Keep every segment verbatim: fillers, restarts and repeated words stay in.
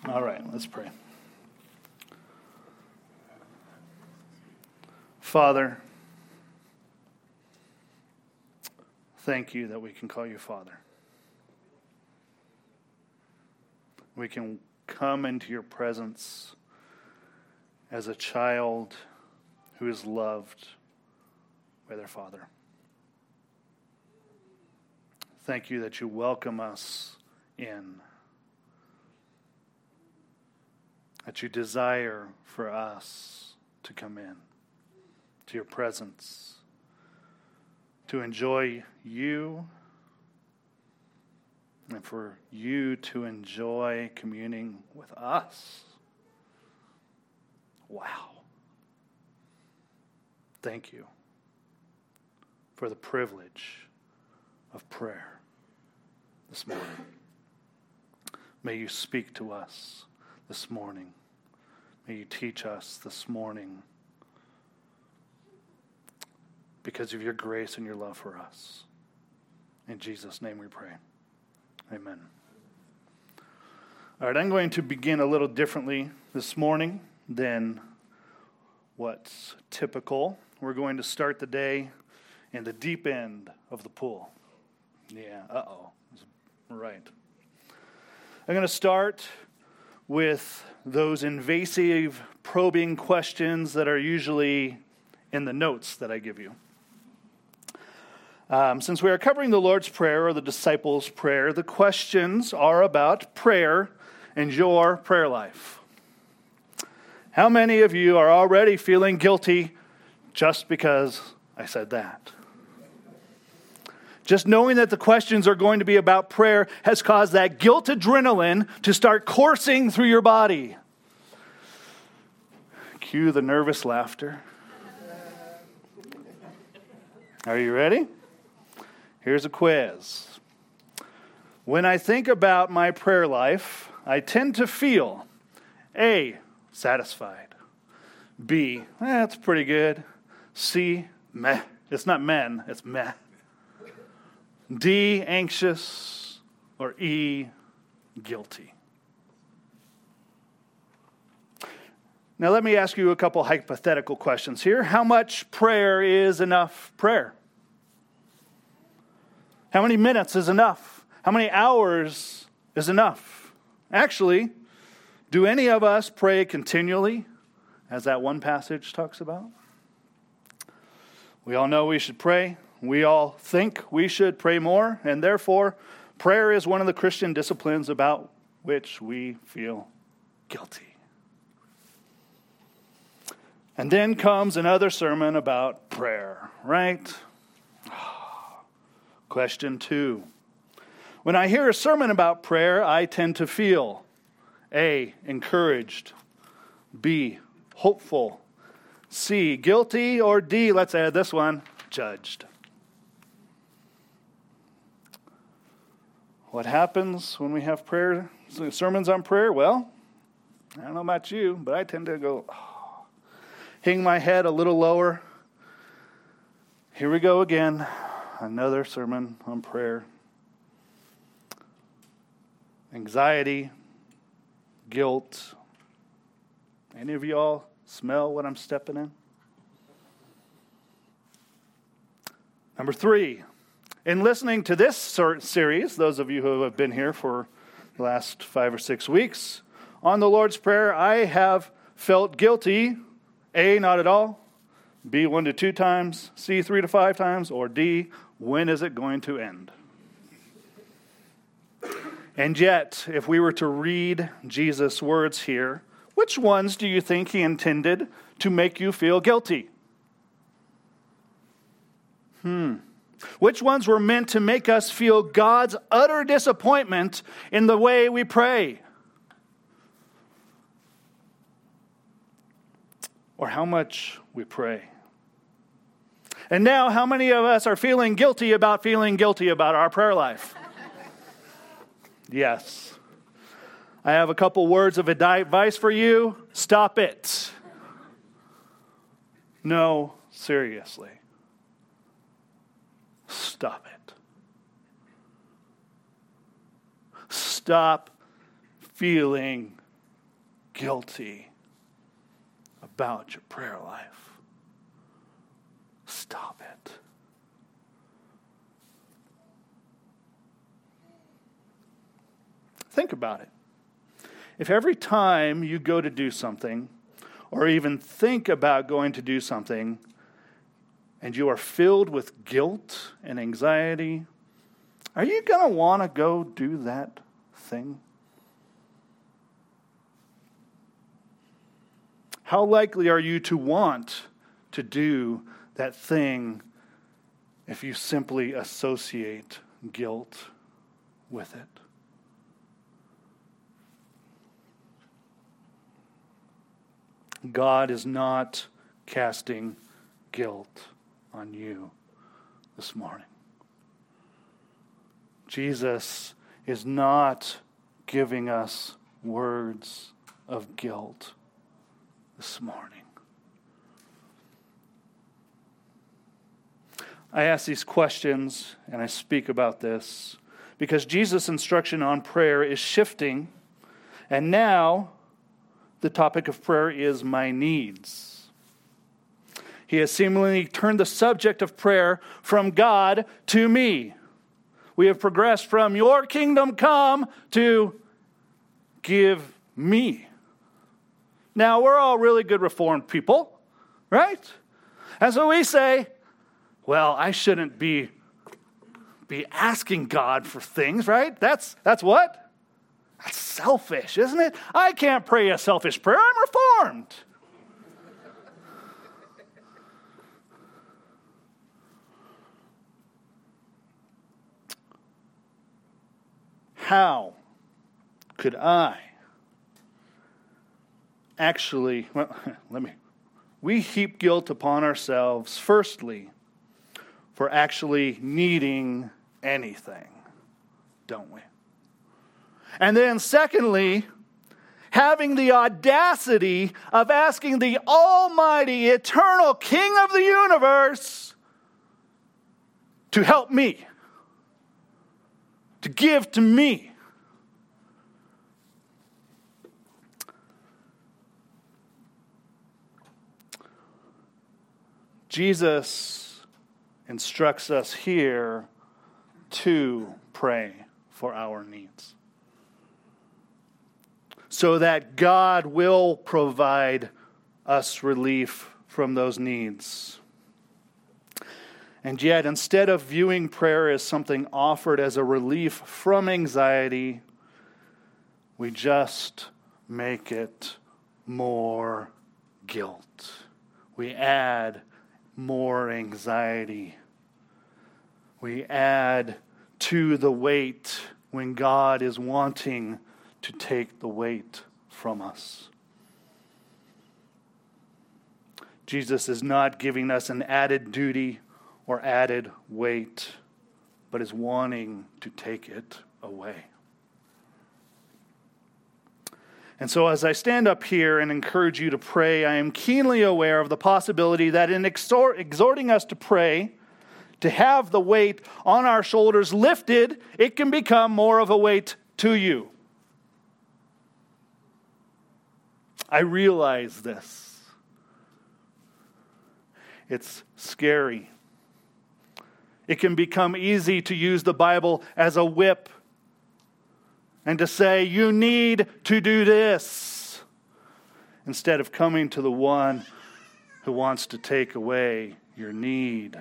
All right, let's pray. Father, thank you that we can call you Father. We can come into your presence as a child who is loved by their Father. Thank you that you welcome us in, that you desire for us to come in to your presence, to enjoy you, and for you to enjoy communing with us. Wow. Thank you for the privilege of prayer this morning. May you speak to us this morning. May you teach us this morning because of your grace and your love for us. In Jesus' name we pray. Amen. All right, I'm going to begin a little differently this morning than what's typical. We're going to start the day in the deep end of the pool. Yeah, uh-oh. Right. I'm going to start with those invasive, probing questions that are usually in the notes that I give you. Um, since we are covering the Lord's Prayer or the disciples' prayer, the questions are about prayer and your prayer life. How many of you are already feeling guilty just because I said that? Just knowing that the questions are going to be about prayer has caused that guilt adrenaline to start coursing through your body. Cue the nervous laughter. Are you ready? Here's a quiz. When I think about my prayer life, I tend to feel A, satisfied. B, eh, that's pretty good. C, meh. It's not men, it's meh. D, anxious. Or E, guilty. Now let me ask you a couple hypothetical questions here. How much prayer is enough prayer? How many minutes is enough? How many hours is enough? Actually, do any of us pray continually, as that one passage talks about? We all know we should pray. We all think we should pray more, and therefore, prayer is one of the Christian disciplines about which we feel guilty. And then comes another sermon about prayer, right? Question two. When I hear a sermon about prayer, I tend to feel A, encouraged, B, hopeful, C, guilty, or D, let's add this one, judged. What happens when we have prayer, sermons on prayer? Well, I don't know about you, but I tend to go, oh, hang my head a little lower. Here we go again. Another sermon on prayer. Anxiety, guilt. Any of you all smell what I'm stepping in? Number three, in listening to this series, those of you who have been here for the last five or six weeks, on the Lord's Prayer, I have felt guilty. A, not at all. B, one to two times. C, three to five times. Or D, when is it going to end? And yet, if we were to read Jesus' words here, which ones do you think he intended to make you feel guilty? Hmm. Which ones were meant to make us feel God's utter disappointment in the way we pray? Or how much we pray? And now, how many of us are feeling guilty about feeling guilty about our prayer life? Yes. I have a couple words of advice for you. Stop it. No, seriously. Stop it. Stop feeling guilty about your prayer life, stop it. Think about it. If every time you go to do something, or even think about going to do something, and you are filled with guilt and anxiety, are you going to want to go do that thing? How likely are you to want to do that thing if you simply associate guilt with it? God is not casting guilt on you this morning. Jesus is not giving us words of guilt this morning. I ask these questions and I speak about this because Jesus' instruction on prayer is shifting, and now the topic of prayer is my needs. He has seemingly turned the subject of prayer from God to me. We have progressed from your kingdom come to give me. Now, we're all really good Reformed people, right? And so we say, well, I shouldn't be, be asking God for things, right? That's, that's what? That's selfish, isn't it? I can't pray a selfish prayer. I'm Reformed. How could I actually, well, let me, we heap guilt upon ourselves, firstly, for actually needing anything, don't we? And then secondly, having the audacity of asking the almighty, eternal King of the universe to help me, to give to me. Jesus instructs us here to pray for our needs, so that God will provide us relief from those needs. And yet, instead of viewing prayer as something offered as a relief from anxiety, we just make it more guilt. We add more anxiety. We add to the weight when God is wanting to take the weight from us. Jesus is not giving us an added duty or added weight, but is wanting to take it away. And so as I stand up here and encourage you to pray, I am keenly aware of the possibility that in exhort, exhorting us to pray, to have the weight on our shoulders lifted, it can become more of a weight to you. I realize this. It's scary. It can become easy to use the Bible as a whip and to say, you need to do this, instead of coming to the one who wants to take away your need.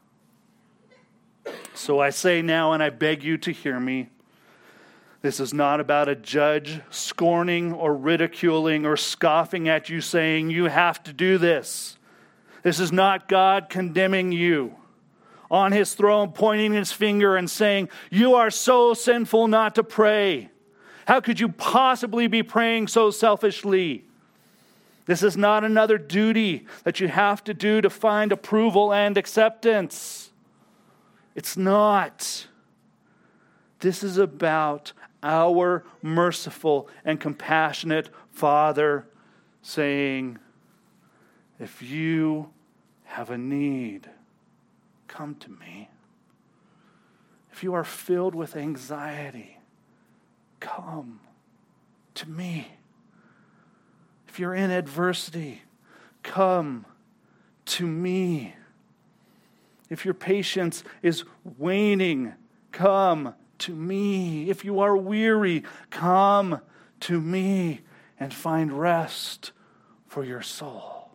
So I say now, and I beg you to hear me, this is not about a judge scorning or ridiculing or scoffing at you saying you have to do this. This is not God condemning you on his throne, pointing his finger and saying, you are so sinful not to pray. How could you possibly be praying so selfishly? This is not another duty that you have to do to find approval and acceptance. It's not. This is about our merciful and compassionate Father saying, if you have a need, come to me. If you are filled with anxiety, come to me. If you're in adversity, come to me. If your patience is waning, come to me. If you are weary, come to me and find rest for your soul.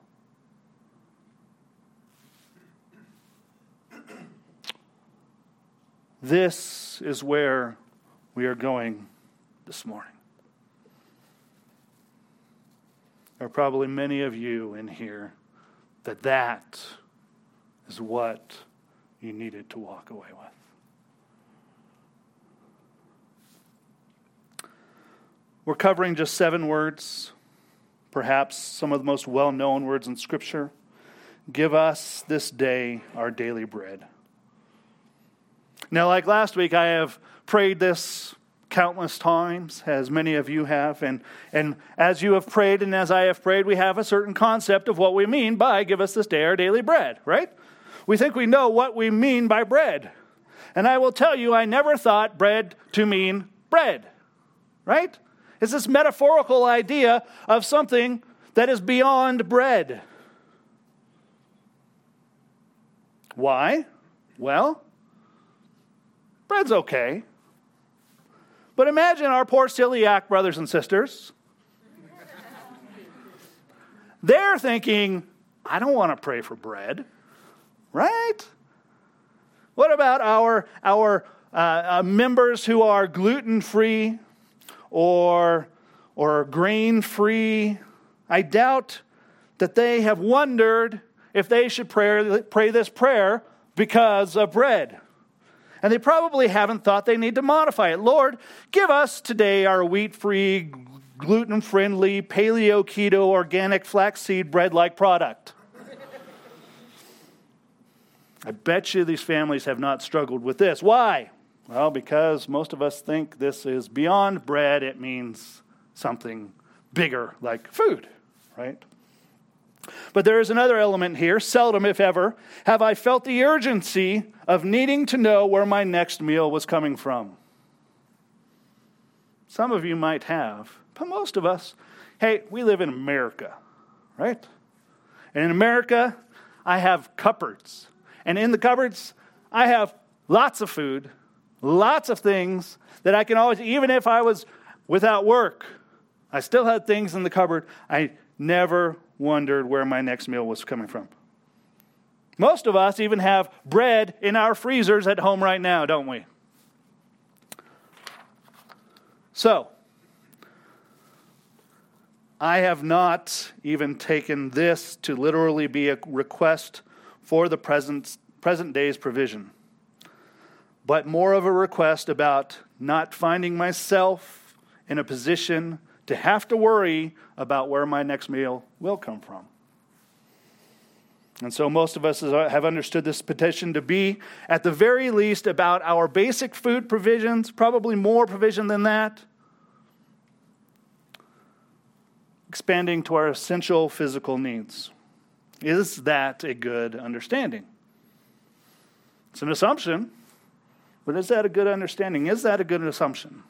This is where we are going this morning. There are probably many of you in here that that is what you needed to walk away with. We're covering just seven words, perhaps some of the most well-known words in Scripture. Give us this day our daily bread. Now, like last week, I have prayed this countless times, as many of you have. And, and as you have prayed and as I have prayed, we have a certain concept of what we mean by give us this day our daily bread, right? We think we know what we mean by bread. And I will tell you, I never thought bread to mean bread, right? It's this metaphorical idea of something that is beyond bread. Why? Well, bread's okay. But imagine our poor celiac brothers and sisters. They're thinking, I don't want to pray for bread, right? What about our, our uh, uh, members who are gluten-free or, or grain-free? I doubt that they have wondered if they should pray, pray this prayer because of bread. And they probably haven't thought they need to modify it. Lord, give us today our wheat-free, gluten-friendly, paleo-keto, organic flaxseed bread-like product. I bet you these families have not struggled with this. Why? Well, because most of us think this is beyond bread. It means something bigger like food, right? But there is another element here. Seldom, if ever, have I felt the urgency of needing to know where my next meal was coming from. Some of you might have, but most of us, hey, we live in America, right? And in America, I have cupboards. And in the cupboards, I have lots of food, lots of things that I can always, even if I was without work, I still had things in the cupboard. I never wondered where my next meal was coming from. Most of us even have bread in our freezers at home right now, don't we? So, I have not even taken this to literally be a request for the present, present day's provision, but more of a request about not finding myself in a position to have to worry about where my next meal will come from. And so most of us have understood this petition to be, at the very least, about our basic food provisions, probably more provision than that, expanding to our essential physical needs. Is that a good understanding? It's an assumption, but is that a good understanding? Is that a good assumption?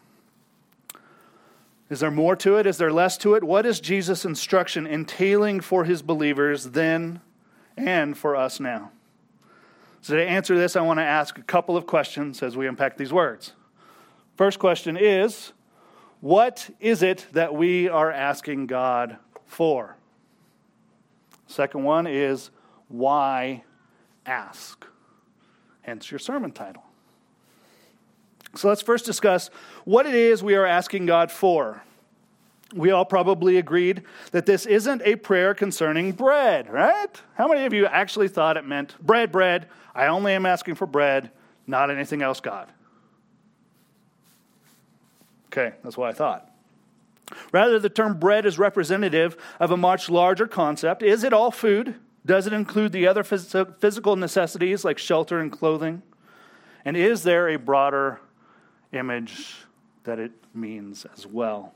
Is there more to it? Is there less to it? What is Jesus' instruction entailing for his believers then and for us now? So to answer this, I want to ask a couple of questions as we unpack these words. First question is, what is it that we are asking God for? Second one is, why ask? Hence your sermon title. So let's first discuss what it is we are asking God for. We all probably agreed that this isn't a prayer concerning bread, right? How many of you actually thought it meant bread, bread, I only am asking for bread, not anything else, God? Okay, that's what I thought. Rather, the term bread is representative of a much larger concept. Is it all food? Does it include the other phys- physical necessities like shelter and clothing? And is there a broader image that it means as well?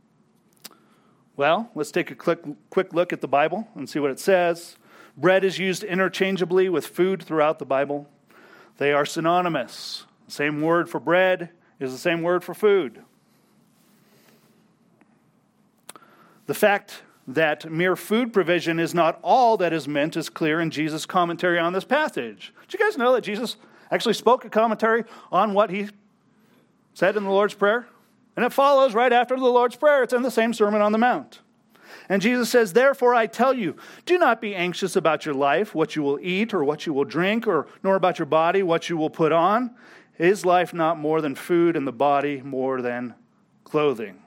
Well, let's take a quick, quick look at the Bible and see what it says. Bread is used interchangeably with food throughout the Bible. They are synonymous. The same word for bread is the same word for food. The fact that mere food provision is not all that is meant is clear in Jesus' commentary on this passage. Did you guys know that Jesus actually spoke a commentary on what he said in the Lord's Prayer? And it follows right after the Lord's Prayer. It's in the same Sermon on the Mount. And Jesus says, therefore I tell you, do not be anxious about your life, what you will eat or what you will drink, or nor about your body, what you will put on. Is life not more than food, and the body more than clothing?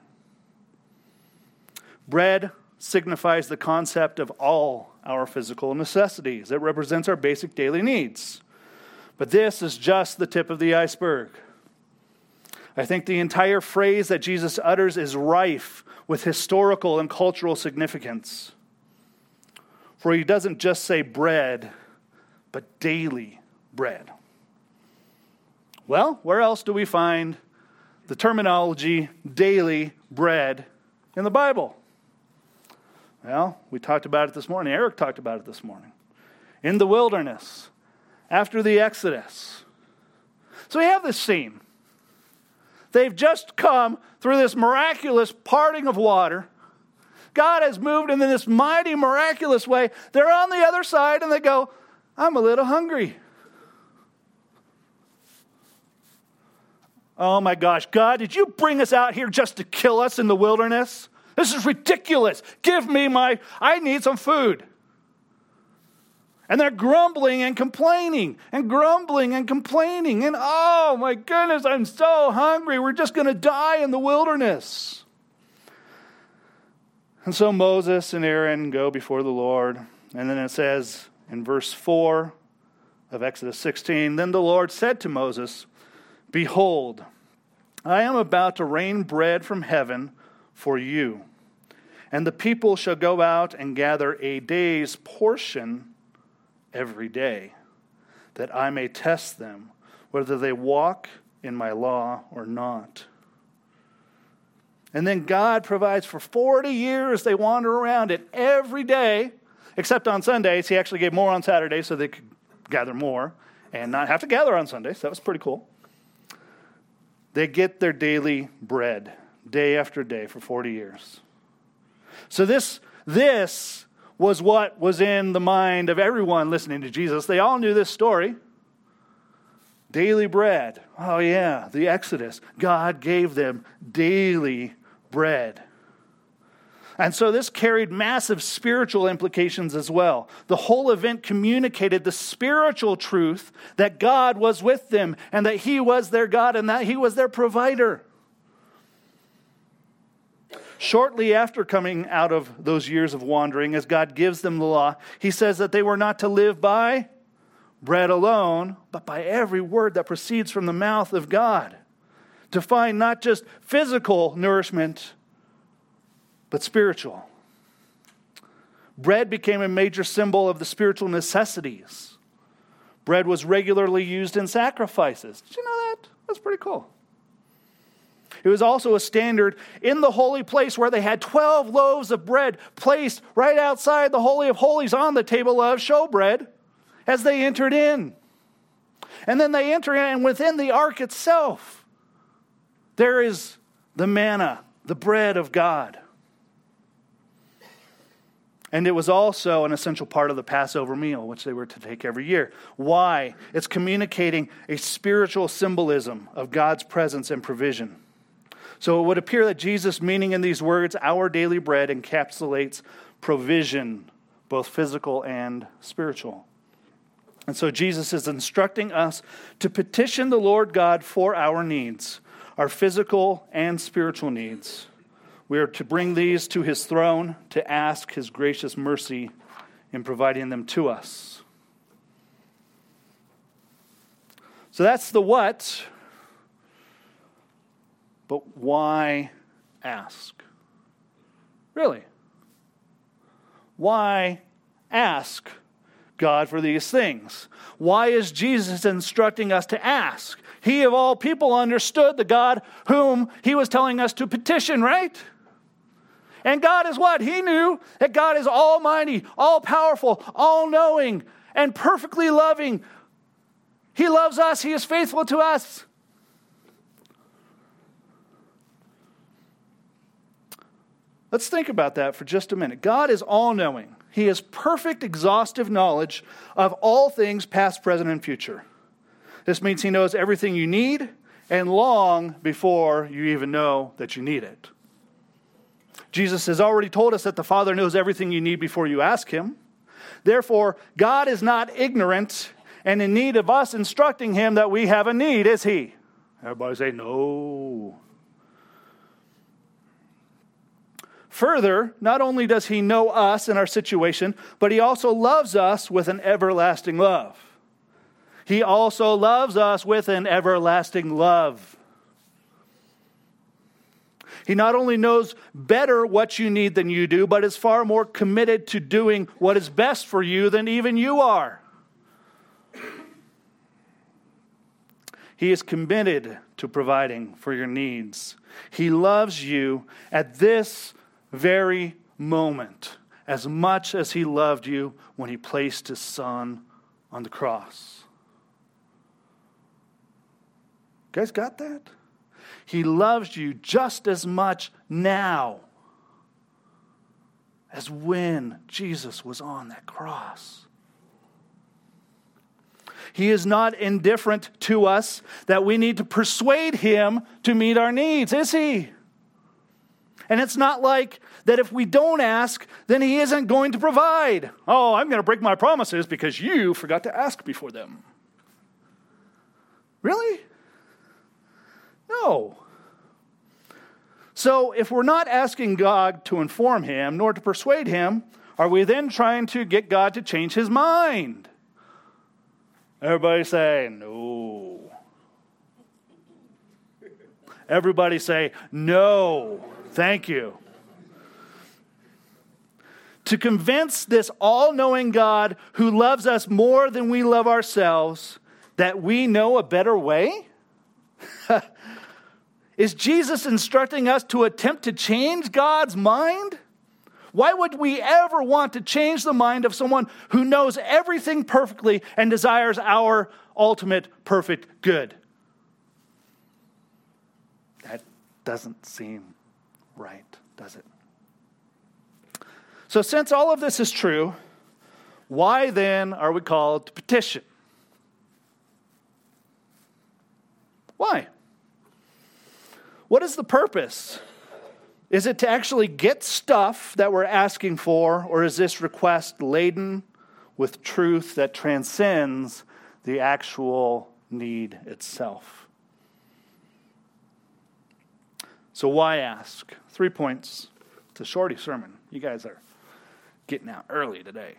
Bread signifies the concept of all our physical necessities. It represents our basic daily needs. But this is just the tip of the iceberg. I think the entire phrase that Jesus utters is rife with historical and cultural significance. For he doesn't just say bread, but daily bread. Well, where else do we find the terminology daily bread in the Bible? Well, we talked about it this morning. Eric talked about it this morning. In the wilderness, after the Exodus. So we have this scene. They've just come through this miraculous parting of water. God has moved in this mighty, miraculous way. They're on the other side and they go, I'm a little hungry. Oh my gosh, God, did you bring us out here just to kill us in the wilderness? This is ridiculous. Give me my, I need some food. And they're grumbling and complaining and grumbling and complaining. And oh my goodness, I'm so hungry. We're just going to die in the wilderness. And so Moses and Aaron go before the Lord. And then it says in verse four of Exodus sixteen, then the Lord said to Moses, behold, I am about to rain bread from heaven for you. And the people shall go out and gather a day's portion every day, that I may test them, whether they walk in my law or not. And then God provides for forty years. They wander around it every day, except on Sundays. He actually gave more on Saturdays so they could gather more and not have to gather on Sundays. That was pretty cool. They get their daily bread day after day for forty years. So this, this was what was in the mind of everyone listening to Jesus. They all knew this story. Daily bread. Oh yeah, the Exodus. God gave them daily bread. And so this carried massive spiritual implications as well. The whole event communicated the spiritual truth that God was with them and that He was their God and that He was their provider. Shortly after coming out of those years of wandering, as God gives them the law, He says that they were not to live by bread alone, but by every word that proceeds from the mouth of God. To find not just physical nourishment, but spiritual. Bread became a major symbol of the spiritual necessities. Bread was regularly used in sacrifices. Did you know that? That's pretty cool. It was also a standard in the holy place where they had twelve loaves of bread placed right outside the Holy of Holies on the table of showbread as they entered in. And then they enter in, and within the ark itself, there is the manna, the bread of God. And it was also an essential part of the Passover meal, which they were to take every year. Why? It's communicating a spiritual symbolism of God's presence and provision. So it would appear that Jesus' meaning in these words, our daily bread, encapsulates provision, both physical and spiritual. And so Jesus is instructing us to petition the Lord God for our needs, our physical and spiritual needs. We are to bring these to His throne to ask His gracious mercy in providing them to us. So that's the what. But why ask? Really? Why ask God for these things? Why is Jesus instructing us to ask? He of all people understood the God whom He was telling us to petition, right? And God is what? He knew that God is almighty, all-powerful, all-knowing, and perfectly loving. He loves us. He is faithful to us. Let's think about that for just a minute. God is all-knowing. He has perfect, exhaustive knowledge of all things past, present, and future. This means he knows everything you need and long before you even know that you need it. Jesus has already told us that the Father knows everything you need before you ask him. Therefore, God is not ignorant and in need of us instructing him that we have a need, is he? Everybody say, no. Further, not only does he know us and our situation, but he also loves us with an everlasting love. He also loves us with an everlasting love. He not only knows better what you need than you do, but is far more committed to doing what is best for you than even you are. He is committed to providing for your needs. He loves you at this very moment as much as he loved you when he placed his son on the cross. You guys got that? He loves you just as much now as when Jesus was on that cross. He is not indifferent to us that we need to persuade him to meet our needs, is he? And it's not like that if we don't ask, then he isn't going to provide. Oh, I'm going to break my promises because you forgot to ask before them. Really? No. So if we're not asking God to inform him, nor to persuade him, are we then trying to get God to change his mind? Everybody say, no. Everybody say, no. Thank you. To convince this all-knowing God who loves us more than we love ourselves that we know a better way? Is Jesus instructing us to attempt to change God's mind? Why would we ever want to change the mind of someone who knows everything perfectly and desires our ultimate perfect good? That doesn't seem right, does it? So since all of this is true, why then are we called to petition? Why? What is the purpose? Is it to actually get stuff that we're asking for, or is this request laden with truth that transcends the actual need itself? So why ask? Three points. It's a shorty sermon. You guys are getting out early today.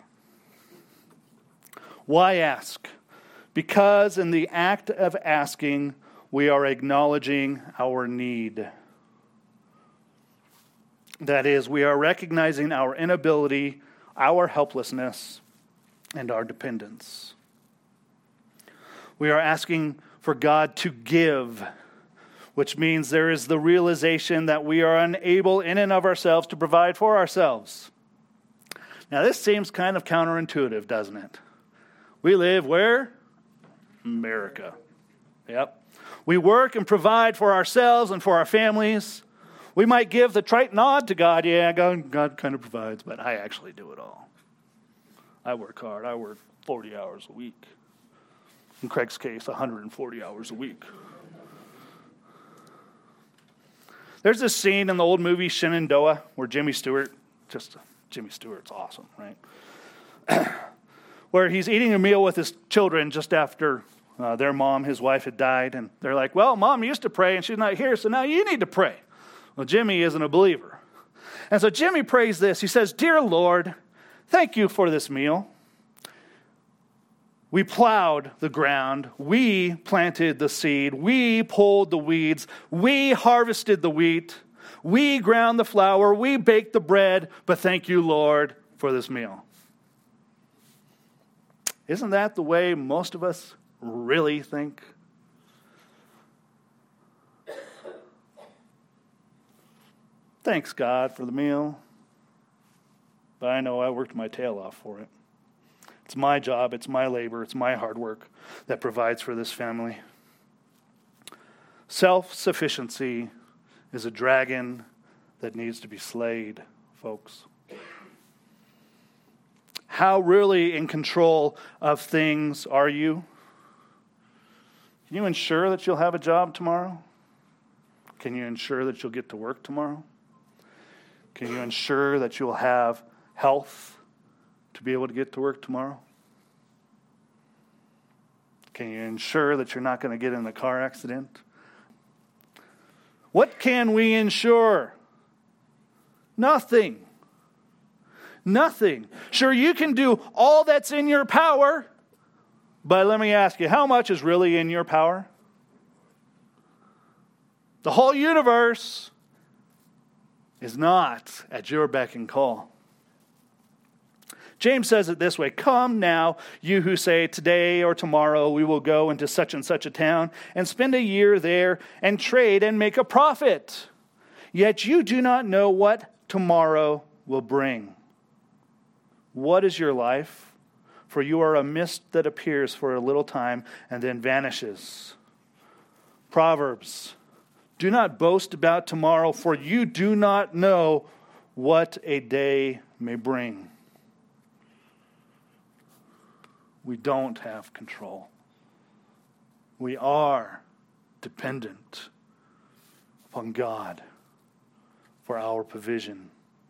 Why ask? Because in the act of asking, we are acknowledging our need. That is, we are recognizing our inability, our helplessness, and our dependence. We are asking for God to give, which means there is the realization that we are unable in and of ourselves to provide for ourselves. Now, this seems kind of counterintuitive, doesn't it? We live where? America. Yep. We work and provide for ourselves and for our families. We might give the trite nod to God. Yeah, God, God kind of provides, but I actually do it all. I work hard. I work forty hours a week. In Craig's case, one hundred forty hours a week. There's this scene in the old movie Shenandoah where Jimmy Stewart, just Jimmy Stewart's awesome, right? Where he's eating a meal with his children just after Uh, their mom, his wife, had died, and they're like, well, Mom used to pray, and she's not here, so now you need to pray. Well, Jimmy isn't a believer. And so Jimmy prays this. He says, Dear Lord, thank you for this meal. We plowed the ground. We planted the seed. We pulled the weeds. We harvested the wheat. We ground the flour. We baked the bread. But thank you, Lord, for this meal. Isn't that the way most of us really think? Thanks, God, for the meal, but I know I worked my tail off for it. It's my job, it's my labor, it's my hard work that provides for this family. Self-sufficiency is a dragon that needs to be slayed, folks. How really in control of things are you? Can you ensure that you'll have a job tomorrow? Can you ensure that you'll get to work tomorrow? Can you ensure that you'll have health to be able to get to work tomorrow? Can you ensure that you're not going to get in a car accident? What can we ensure? Nothing. Nothing. Sure, you can do all that's in your power, but let me ask you, how much is really in your power? The whole universe is not at your beck and call. James says it this way, "Come now, you who say, today or tomorrow we will go into such and such a town and spend a year there and trade and make a profit. Yet you do not know what tomorrow will bring. What is your life? For you are a mist that appears for a little time and then vanishes." Proverbs, "Do not boast about tomorrow, for you do not know what a day may bring." We don't have control. We are dependent upon God for our provision.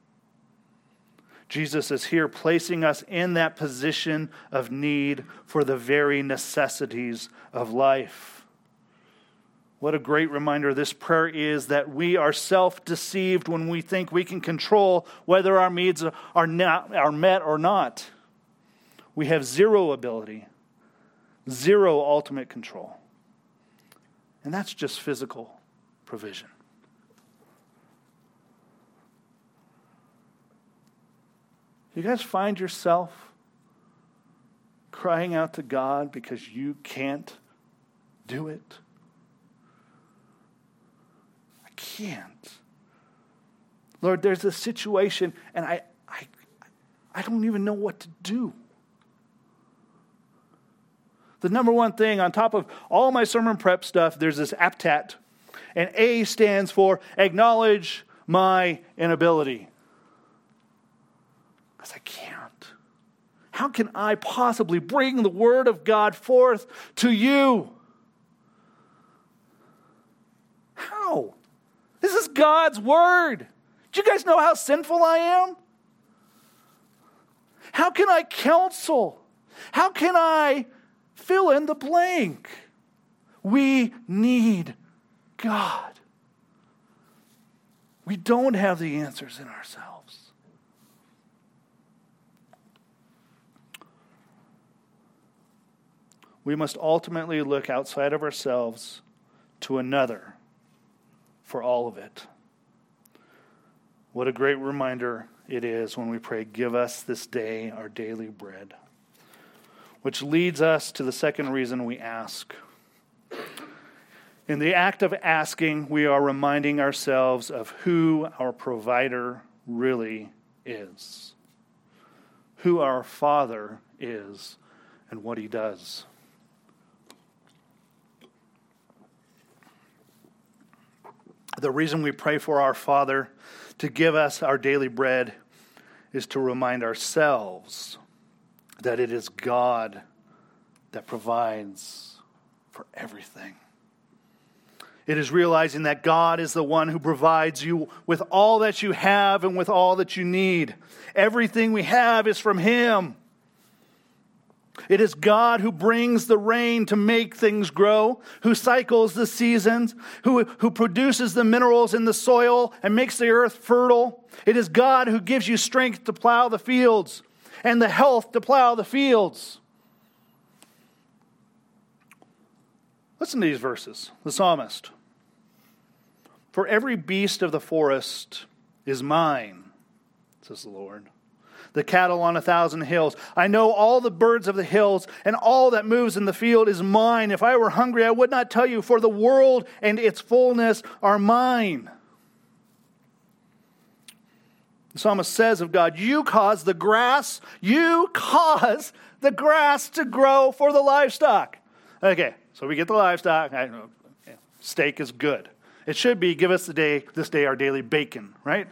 Jesus is here placing us in that position of need for the very necessities of life. What a great reminder this prayer is that we are self-deceived when we think we can control whether our needs are not are met or not. We have zero ability, zero ultimate control. And that's just physical provision. You guys find yourself crying out to God because you can't do it? I can't. Lord, there's a situation and I, I, I don't even know what to do. The number one thing on top of all my sermon prep stuff, there's this A P T A T. And A stands for acknowledge my inability. Because I can't. How can I possibly bring the word of God forth to you? How? This is God's word. Do you guys know how sinful I am? How can I counsel? How can I fill in the blank? We need God. We don't have the answers in ourselves. We must ultimately look outside of ourselves to another for all of it. What a great reminder it is when we pray, "Give us this day our daily bread." Which leads us to the second reason we ask. In the act of asking, we are reminding ourselves of who our provider really is, who our Father is, and what He does. The reason we pray for our Father to give us our daily bread is to remind ourselves that it is God that provides for everything. It is realizing that God is the one who provides you with all that you have and with all that you need. Everything we have is from Him. It is God who brings the rain to make things grow, who cycles the seasons, who, who produces the minerals in the soil and makes the earth fertile. It is God who gives you strength to plow the fields and the health to plow the fields. Listen to these verses. The psalmist. "For every beast of the forest is mine, says the Lord. The cattle on a thousand hills. I know all the birds of the hills, and all that moves in the field is mine. If I were hungry, I would not tell you, for the world and its fullness are mine." The psalmist says of God, you cause the grass, you cause the grass to grow for the livestock. Okay, so we get the livestock. I know, steak is good. It should be, give us the day, this day our daily bacon, right?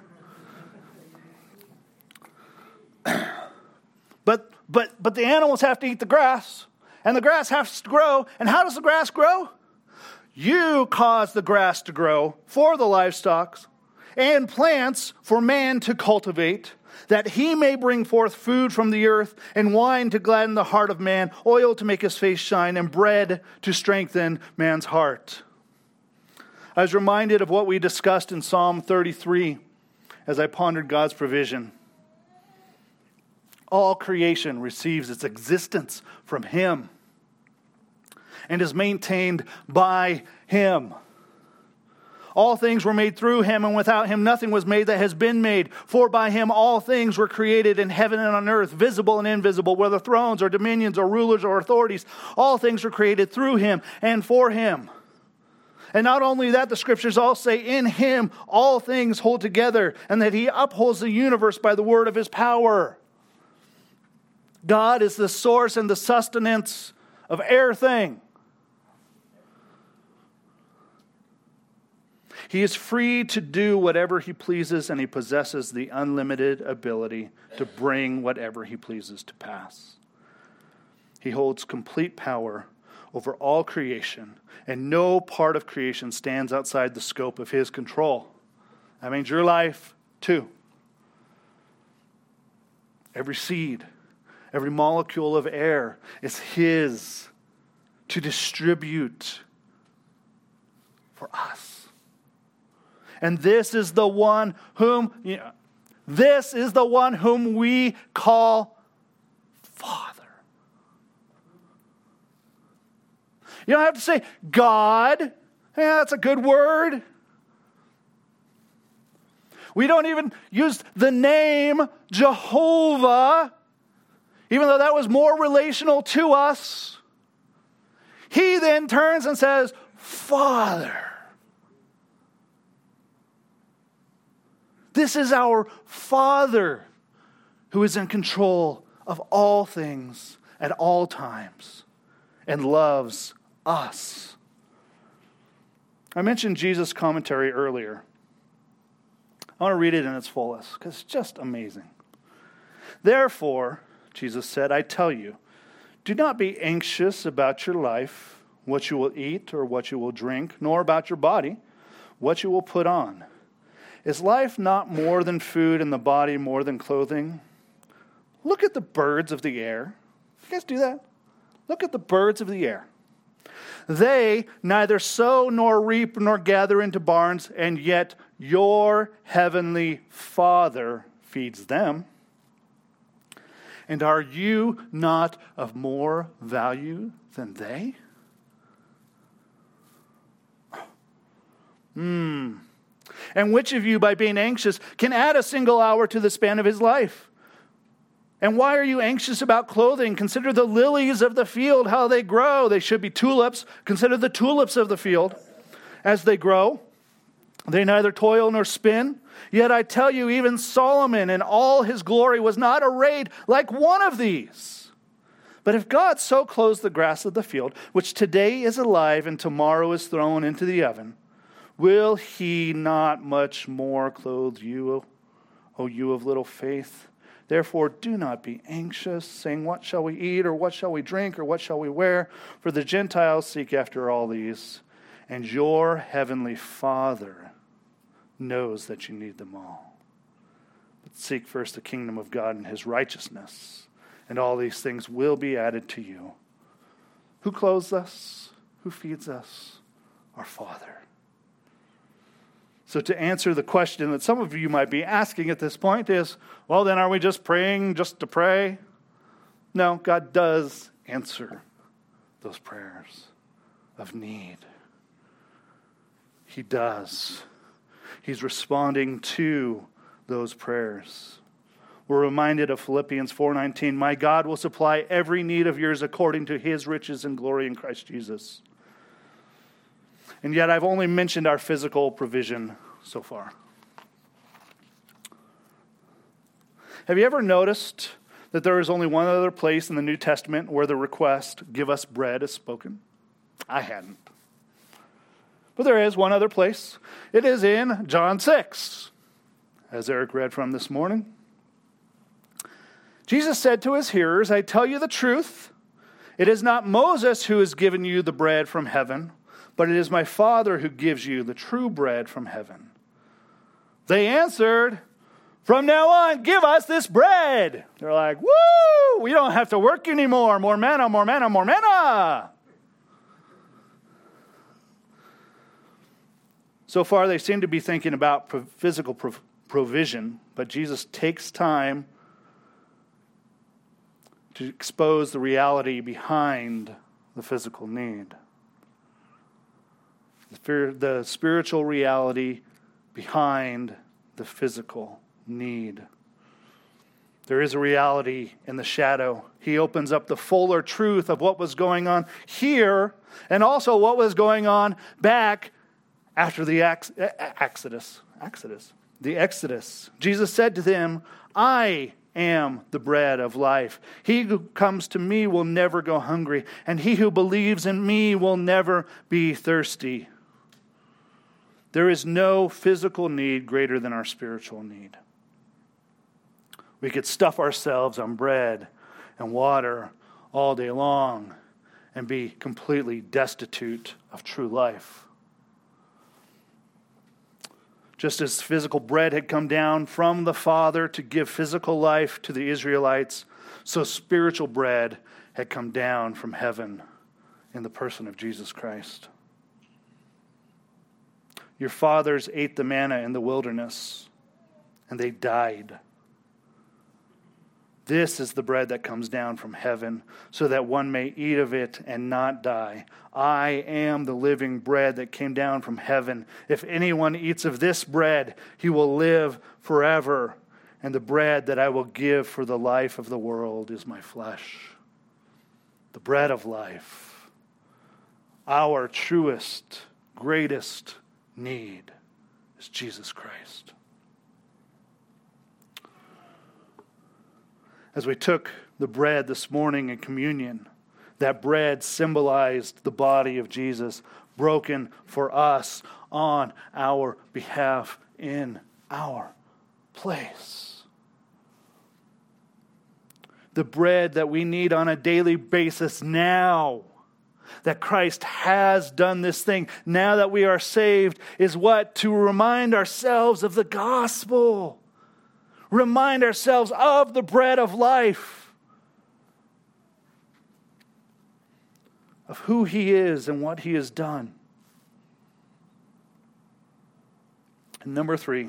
But but but the animals have to eat the grass, and the grass has to grow. And how does the grass grow? You cause the grass to grow for the livestock and plants for man to cultivate, that he may bring forth food from the earth, and wine to gladden the heart of man, oil to make his face shine, and bread to strengthen man's heart. I was reminded of what we discussed in Psalm thirty-three as I pondered God's provision. All creation receives its existence from him and is maintained by him. All things were made through him, and without him nothing was made that has been made. For by him all things were created in heaven and on earth, visible and invisible, whether thrones or dominions or rulers or authorities. All things were created through him and for him. And not only that, the scriptures all say, in him all things hold together, and that he upholds the universe by the word of his power. God is the source and the sustenance of everything. He is free to do whatever he pleases, and he possesses the unlimited ability to bring whatever he pleases to pass. He holds complete power over all creation, and no part of creation stands outside the scope of his control. That means your life too. Every seed, every molecule of air is his to distribute for us. And this is the one whom, you know, this is the one whom we call Father. You don't have to say God. Yeah, that's a good word. We don't even use the name Jehovah, even though that was more relational to us. He then turns and says, Father. This is our Father who is in control of all things at all times and loves us. I mentioned Jesus' commentary earlier. I want to read it in its fullest because it's just amazing. Therefore, Jesus said, I tell you, do not be anxious about your life, what you will eat or what you will drink, nor about your body, what you will put on. Is life not more than food and the body more than clothing? Look at the birds of the air. You guys do that? Look at the birds of the air. They neither sow nor reap nor gather into barns, and yet your heavenly Father feeds them. And are you not of more value than they? Hmm. And which of you, by being anxious, can add a single hour to the span of his life? And why are you anxious about clothing? Consider the lilies of the field, how they grow. They should be tulips. Consider the tulips of the field as they grow. They neither toil nor spin. Yet I tell you, even Solomon in all his glory was not arrayed like one of these. But if God so clothes the grass of the field, which today is alive and tomorrow is thrown into the oven, will he not much more clothe you, O you of little faith? Therefore, do not be anxious, saying, what shall we eat, or what shall we drink, or what shall we wear? For the Gentiles seek after all these, and your heavenly Father knows that you need them all. But seek first the kingdom of God and his righteousness, and all these things will be added to you. Who clothes us? Who feeds us? Our Father. So to answer the question that some of you might be asking at this point is, well, then are we just praying just to pray? No, God does answer those prayers of need. He does. He's responding to those prayers. We're reminded of Philippians four nineteen, my God will supply every need of yours according to his riches and glory in Christ Jesus. And yet I've only mentioned our physical provision so far. Have you ever noticed that there is only one other place in the New Testament where the request, give us bread, is spoken? I hadn't. But there is one other place. It is in John six, as Eric read from this morning. Jesus said to his hearers, I tell you the truth. It is not Moses who has given you the bread from heaven, but it is my Father who gives you the true bread from heaven. They answered, from now on, give us this bread. They're like, woo, we don't have to work anymore. More manna, more manna, more manna. So far, they seem to be thinking about physical provision, but Jesus takes time to expose the reality behind the physical need. The spiritual reality behind the physical need. There is a reality in the shadow. He opens up the fuller truth of what was going on here and also what was going on back after the ex- Exodus. Exodus. The Exodus. Jesus said to them, I am the bread of life. He who comes to me will never go hungry, and he who believes in me will never be thirsty. There is no physical need greater than our spiritual need. We could stuff ourselves on bread and water all day long and be completely destitute of true life. Just as physical bread had come down from the Father to give physical life to the Israelites, so spiritual bread had come down from heaven in the person of Jesus Christ. Your fathers ate the manna in the wilderness, and they died. This is the bread that comes down from heaven, so that one may eat of it and not die. I am the living bread that came down from heaven. If anyone eats of this bread, he will live forever. And the bread that I will give for the life of the world is my flesh. The bread of life. Our truest, greatest need is Jesus Christ. As we took the bread this morning in communion, that bread symbolized the body of Jesus broken for us on our behalf in our place. The bread that we need on a daily basis now, that Christ has done this thing, now that we are saved, is what? To remind ourselves of the gospel. Remind ourselves of the bread of life, of who he is and what he has done. And number three,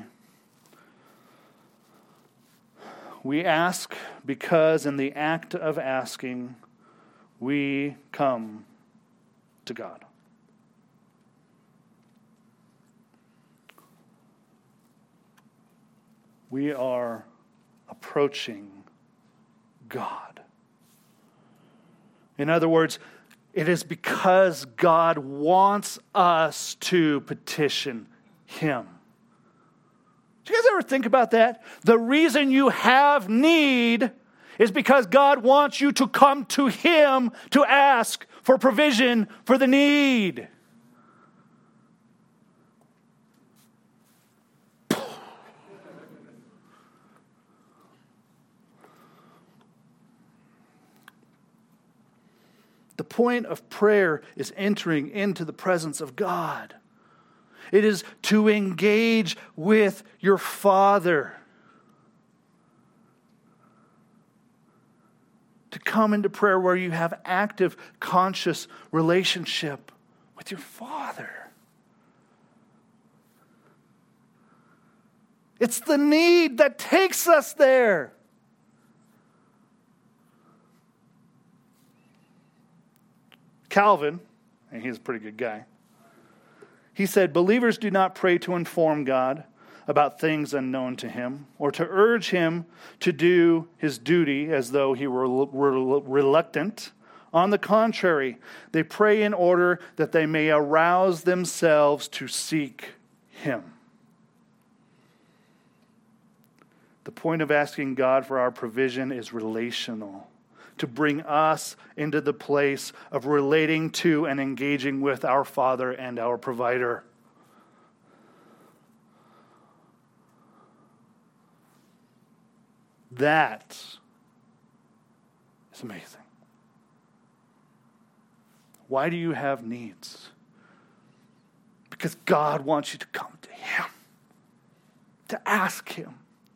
we ask because in the act of asking, we come to God. We are approaching God. In other words, it is because God wants us to petition him. Do you guys ever think about that? The reason you have need is because God wants you to come to him to ask for provision for the need. The point of prayer is entering into the presence of God. It is to engage with your Father. To come into prayer where you have active, conscious relationship with your Father. It's the need that takes us there. Calvin, and he's a pretty good guy, he said, believers do not pray to inform God about things unknown to him or to urge him to do his duty as though he were reluctant. On the contrary, they pray in order that they may arouse themselves to seek him. The point of asking God for our provision is relational. to bring us into the place of relating to and engaging with our Father and our provider. That is amazing. Why do you have needs? Because God wants you to come to Him, to ask Him.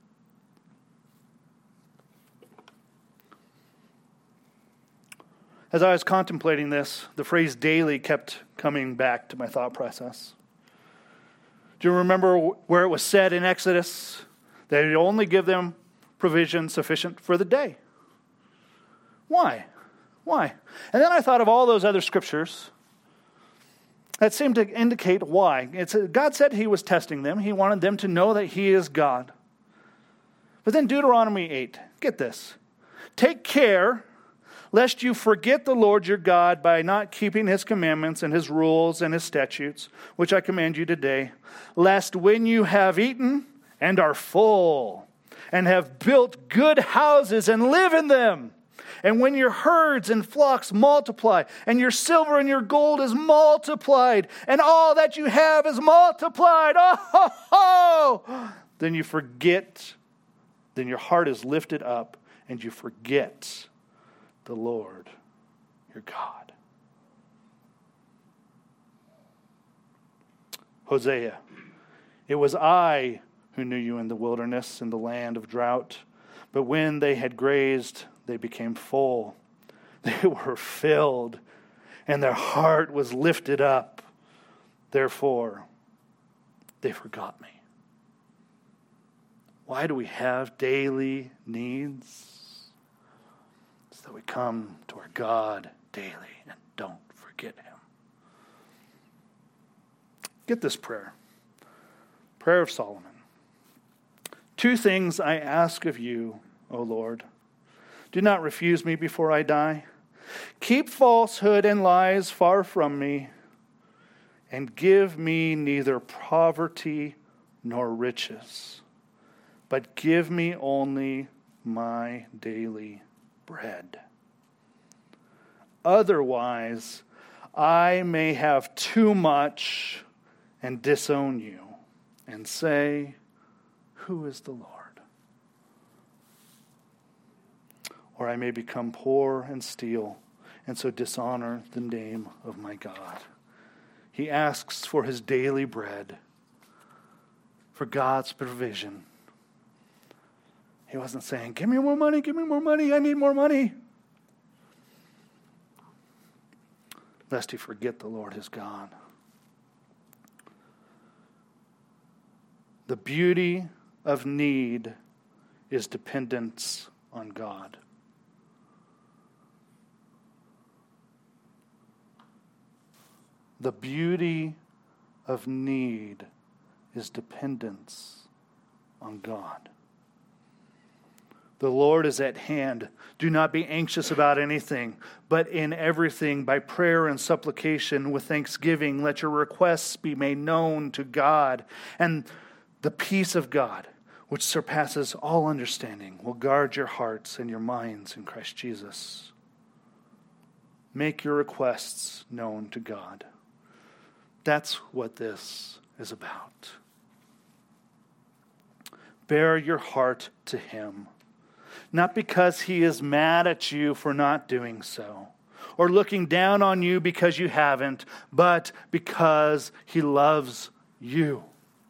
As I was contemplating this, the phrase daily kept coming back to my thought process. Do you remember where it was said in Exodus that He'd only give them provision sufficient for the day? Why? Why? And then I thought of all those other scriptures that seemed to indicate why. It's, God said He was testing them. He wanted them to know that He is God. But then Deuteronomy eight, get this. Take care lest you forget the Lord your God by not keeping His commandments and His rules and His statutes, which I command you today, lest when you have eaten and are full, and have built good houses and live in them, and when your herds and flocks multiply, and your silver and your gold is multiplied, and all that you have is multiplied, oh, ho, ho, then you forget, then your heart is lifted up, and you forget the Lord your God. Hosea, it was I who knew you in the wilderness, in the land of drought. But when they had grazed, they became full. They were filled, and their heart was lifted up. Therefore, they forgot me. Why do we have daily needs? So that we come to our God daily and don't forget Him. Get this prayer. Prayer of Solomon. Two things I ask of you, O Lord. Do not refuse me before I die. Keep falsehood and lies far from me, and give me neither poverty nor riches, but give me only my daily bread. Otherwise, I may have too much and disown you, and say, who is the Lord? Or I may become poor and steal, and so dishonor the name of my God. He asks for his daily bread, for God's provision. He wasn't saying, give me more money, give me more money, I need more money. Lest he forget the Lord his God. The beauty of need is dependence on God. The beauty of need is dependence on God. The Lord is at hand. Do not be anxious about anything, but in everything, by prayer and supplication with thanksgiving, let your requests be made known to God. And the peace of God, which surpasses all understanding, will guard your hearts and your minds in Christ Jesus. Make your requests known to God. That's what this is about. Bear your heart to him, not because he is mad at you for not doing so, or looking down on you because you haven't, but because he loves you.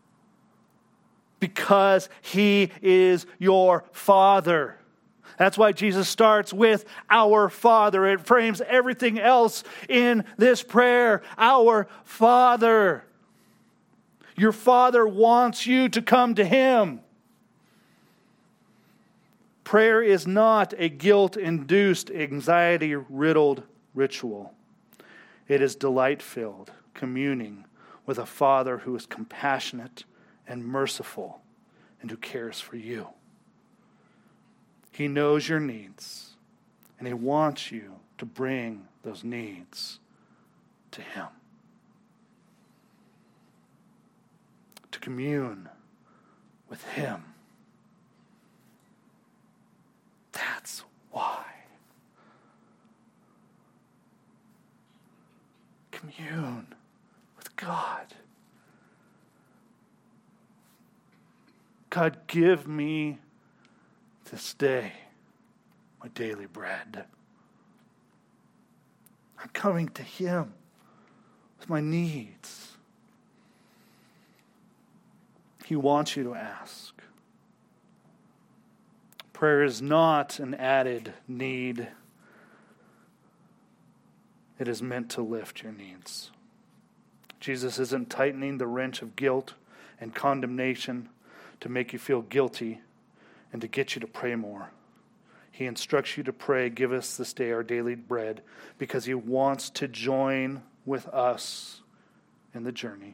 Because he is your Father. That's why Jesus starts with our Father. It frames everything else in this prayer. Our Father. Your Father wants you to come to him. Prayer is not a guilt-induced, anxiety-riddled ritual. It is delight-filled, communing with a Father who is compassionate and merciful and who cares for you. He knows your needs, and he wants you to bring those needs to him. To commune with him. That's why commune with God. God, give me this day my daily bread. I'm coming to Him with my needs. He wants you to ask. Prayer is not an added need. It is meant to lift your needs. Jesus isn't tightening the wrench of guilt and condemnation to make you feel guilty and to get you to pray more. He instructs you to pray, give us this day our daily bread, because He wants to join with us in the journey.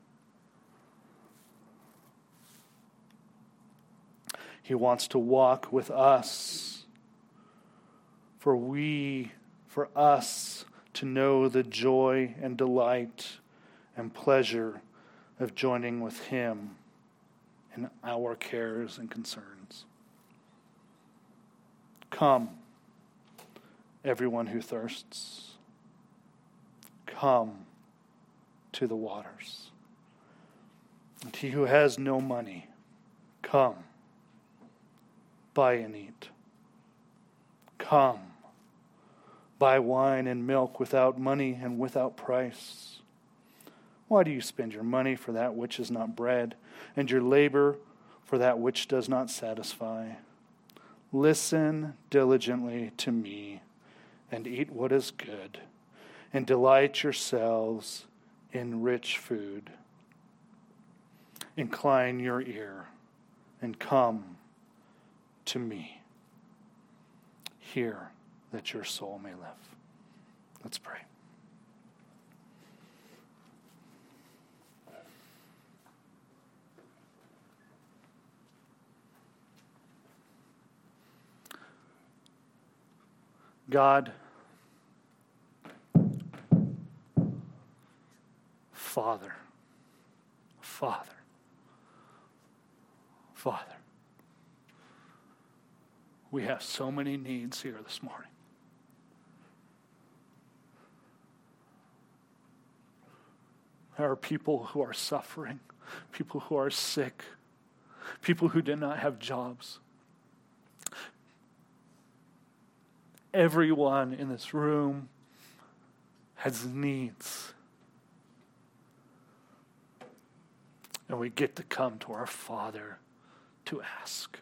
He wants to walk with us for we, for us to know the joy and delight and pleasure of joining with Him in our cares and concerns. Come, everyone who thirsts. Come to the waters. And he who has no money, come, buy and eat. Come, buy wine and milk without money and without price. Why do you spend your money for that which is not bread, and your labor for that which does not satisfy? Listen diligently to me, and eat what is good, and delight yourselves in rich food. Incline your ear, and come to me. Hear that your soul may live. Let's pray. God, Father, Father, Father, we have so many needs here this morning. There are people who are suffering, people who are sick, people who do not have jobs. Everyone in this room has needs. And we get to come to our Father to ask.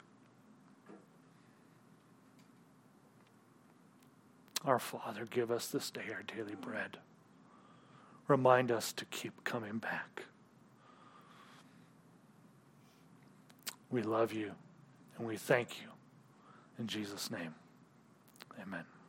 Our Father, give us this day our daily bread. Remind us to keep coming back. We love you and we thank you. In Jesus' name, amen.